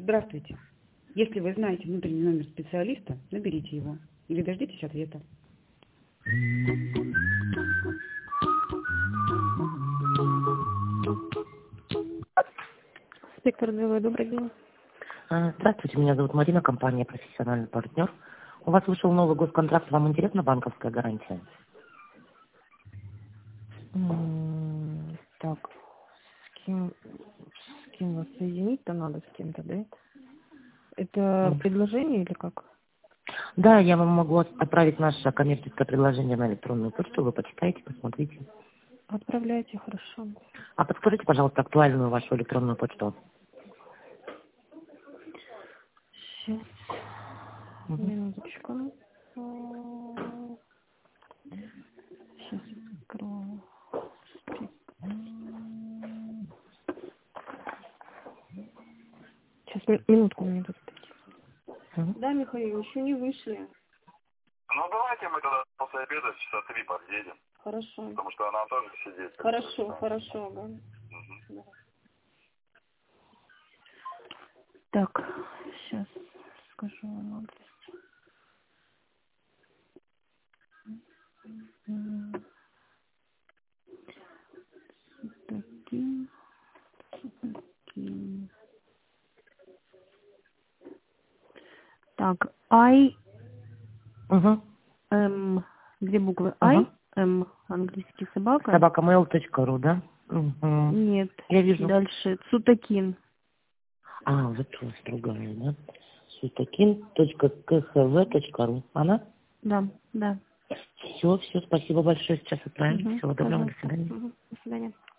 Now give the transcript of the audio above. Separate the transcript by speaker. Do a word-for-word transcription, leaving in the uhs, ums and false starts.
Speaker 1: Здравствуйте. Если вы знаете внутренний номер специалиста, наберите его или дождитесь ответа.
Speaker 2: Спектр ДВ, добрый день.
Speaker 3: А, Здравствуйте, меня зовут Марина, компания «Профессиональный партнер». У вас вышел новый госконтракт, вам интересна банковская гарантия?
Speaker 2: М, Так, с кем, с кем вас соединить-то надо, с кем-то, да? Это
Speaker 3: М.
Speaker 2: предложение или как?
Speaker 3: Да, я вам могу от- отправить наше коммерческое предложение на электронную почту, вы почитаете, посмотрите.
Speaker 2: Отправляйте, хорошо.
Speaker 3: А подскажите, пожалуйста, актуальную вашу электронную почту.
Speaker 2: Сейчас,
Speaker 3: Мгм.
Speaker 2: минуточку. Сейчас открою. Сейчас, минутку мне тут.
Speaker 3: Мгм.
Speaker 2: Да, Михаил, еще не вышли.
Speaker 4: Ну давайте мы тогда после обеда часа три подъедем,
Speaker 2: Хорошо.
Speaker 4: потому что она тоже сидит.
Speaker 2: Хорошо, хорошо, ага.
Speaker 4: Мгм.
Speaker 2: Да. Так, сейчас скажу вам адрес. М, Такие, такие. Так, I,
Speaker 3: Угу.
Speaker 2: M, две буквы I,
Speaker 3: Угу.
Speaker 2: M, английский собака.
Speaker 3: собака mail точка ру, да? Угу.
Speaker 2: Нет,
Speaker 3: Я вижу.
Speaker 2: дальше Цутакин.
Speaker 3: А, вот тут другая, да? сутакин точка ка ха вэ точка ру. Она?
Speaker 2: Да, да.
Speaker 3: Все, все, спасибо большое, сейчас отправим.
Speaker 2: Угу,
Speaker 3: Всего доброго, до
Speaker 2: пожалуйста.
Speaker 3: свидания.
Speaker 2: Угу, до свидания.